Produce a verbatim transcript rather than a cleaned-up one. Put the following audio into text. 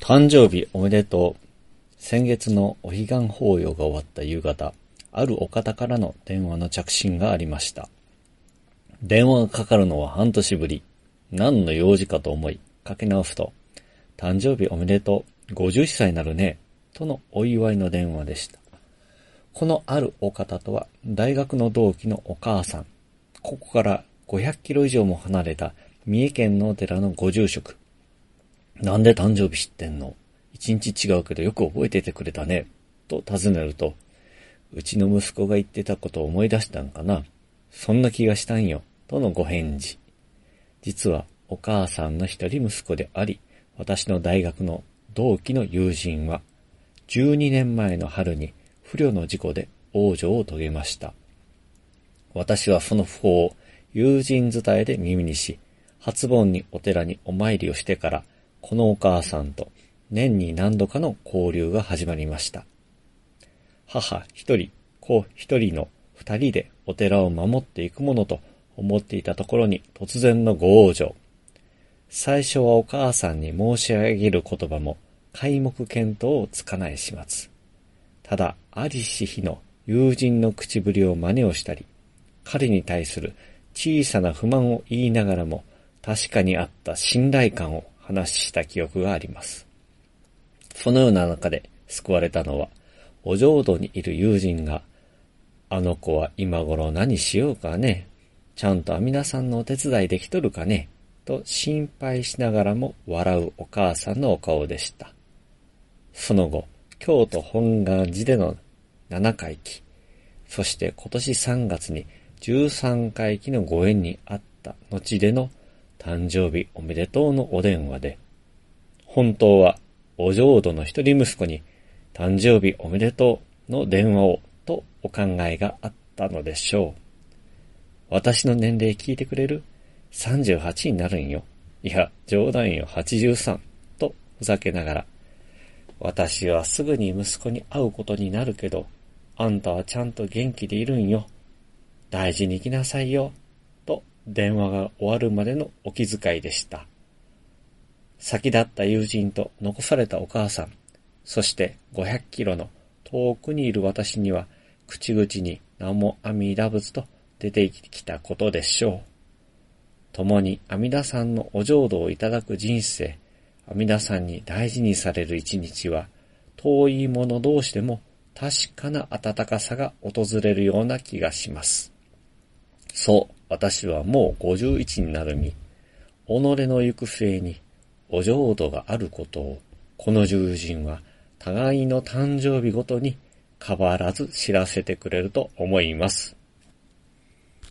誕生日おめでとう。先月のお彼岸法要が終わった夕方、あるお方からの電話の着信がありました。電話がかかるのは半年ぶり。何の用事かと思い、かけ直すと、誕生日おめでとう。ごじゅっさいになるね。とのお祝いの電話でした。このあるお方とは、大学の同期のお母さん。ここからごひゃくキロ以上も離れた三重県のお寺のご住職。なんで誕生日知ってんの？一日違うけどよく覚えててくれたね。と尋ねると、うちの息子が言ってたことを思い出したんかな。そんな気がしたんよ。とのご返事。実はお母さんの一人息子であり、私の大学の同期の友人は、じゅうにねんまえの春に不慮の事故で往生を遂げました。私はその訃報を友人伝えで耳にし、初盆にお寺にお参りをしてから、このお母さんと年に何度かの交流が始まりました。母一人、子一人の二人でお寺を守っていくものと思っていたところに突然のご往生。最初はお母さんに申し上げる言葉も皆目見当をつかない始末。ただ、ありし日の友人の口ぶりを真似をしたり、彼に対する小さな不満を言いながらも確かにあった信頼感を話した記憶があります。そのような中で救われたのは、お浄土にいる友人が、あの子は今頃何しようかね、ちゃんと阿弥陀さんのお手伝いできとるかね、と心配しながらも笑うお母さんのお顔でした。その後、京都本願寺でのななかいき、そして今年さんがつにじゅうさんかいきのご縁にあった後での誕生日おめでとうのお電話で、本当はお浄土の一人息子に誕生日おめでとうの電話をとお考えがあったのでしょう。私の年齢聞いてくれる？さんじゅうはちになるんよ。いや、冗談よ、はちじゅうさん。とふざけながら、私はすぐに息子に会うことになるけど、あんたはちゃんと元気でいるんよ。大事に生きなさいよ。と電話が終わるまでのお気遣いでした。先立った友人と残されたお母さん、そしてごひゃくキロの遠くにいる私には、口々に南無阿弥陀仏と出てきたことでしょう。共に阿弥陀さんのお浄土をいただく人生、阿弥陀さんに大事にされる一日は、遠い者同士でも確かな温かさが訪れるような気がします。そう、私はもうごじゅういちになる身、己の行く末にお浄土があることを、この友人は互いの誕生日ごとに変わらず知らせてくれると思います。